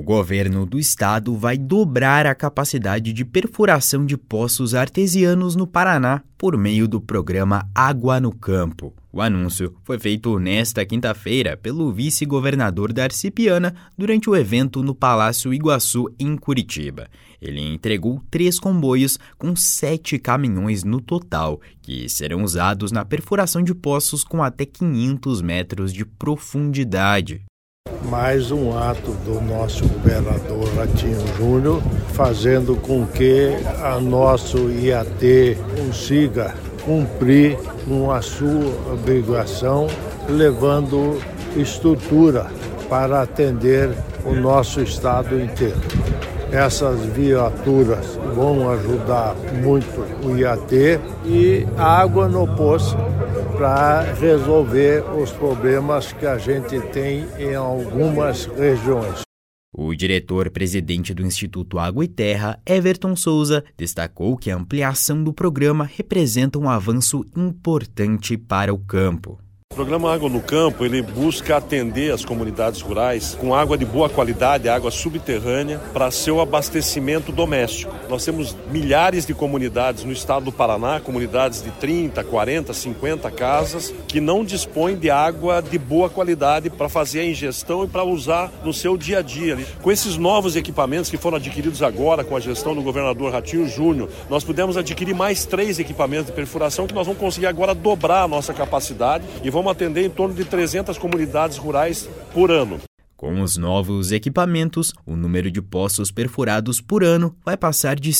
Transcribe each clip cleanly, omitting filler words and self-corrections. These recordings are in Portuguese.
O governo do estado vai dobrar a capacidade de perfuração de poços artesianos no Paraná por meio do programa Água no Campo. O anúncio foi feito nesta quinta-feira pelo vice-governador Darcy Piana durante o evento no Palácio Iguaçu, em Curitiba. Ele entregou 3 comboios com 7 caminhões no total, que serão usados na perfuração de poços com até 500 metros de profundidade. Mais um ato do nosso governador Ratinho Júnior, fazendo com que a nosso IAT consiga cumprir com a sua obrigação, levando estrutura para atender o nosso estado inteiro. Essas viaturas vão ajudar muito o IAT e a água no poço para resolver os problemas que a gente tem em algumas regiões. O diretor-presidente do Instituto Água e Terra, Everton Souza, destacou que a ampliação do programa representa um avanço importante para o campo. O programa Água no Campo, ele busca atender as comunidades rurais com água de boa qualidade, água subterrânea, para seu abastecimento doméstico. Nós temos milhares de comunidades no estado do Paraná, comunidades de 30, 40, 50 casas, que não dispõem de água de boa qualidade para fazer a ingestão e para usar no seu dia a dia. Com esses novos equipamentos que foram adquiridos agora com a gestão do governador Ratinho Júnior, nós pudemos adquirir mais 3 equipamentos de perfuração que nós vamos conseguir agora dobrar a nossa capacidade e vamos atender em torno de 300 comunidades rurais por ano. Com os novos equipamentos, o número de poços perfurados por ano vai passar de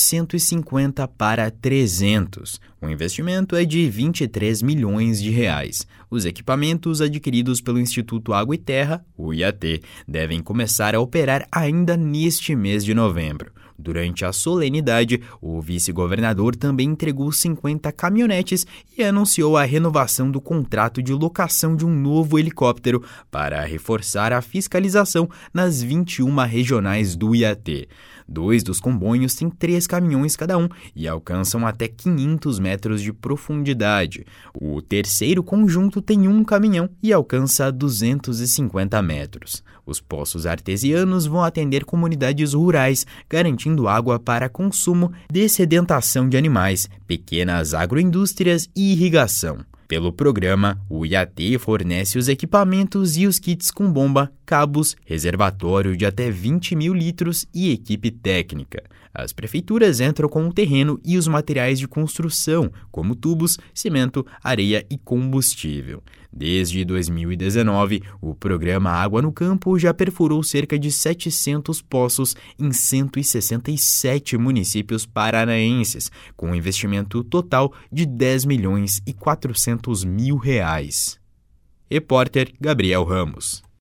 150 para 300. O investimento é de 23 milhões de reais. Os equipamentos adquiridos pelo Instituto Água e Terra, o IAT, devem começar a operar ainda neste mês de novembro. Durante a solenidade, o vice-governador também entregou 50 caminhonetes e anunciou a renovação do contrato de locação de um novo helicóptero para reforçar a fiscalização nas 21 regionais do IAT. 2 dos comboios têm 3 caminhões cada um e alcançam até 500 metros de profundidade. O terceiro conjunto tem 1 caminhão e alcança 250 metros. Os poços artesianos vão atender comunidades rurais, garantindo água para consumo, dessedentação de animais, pequenas agroindústrias e irrigação. Pelo programa, o IAT fornece os equipamentos e os kits com bomba, cabos, reservatório de até 20 mil litros e equipe técnica. As prefeituras entram com o terreno e os materiais de construção, como tubos, cimento, areia e combustível. Desde 2019, o programa Água no Campo já perfurou cerca de 700 poços em 167 municípios paranaenses, com um investimento total de 10 milhões e 400 mil reais. Repórter Gabriel Ramos.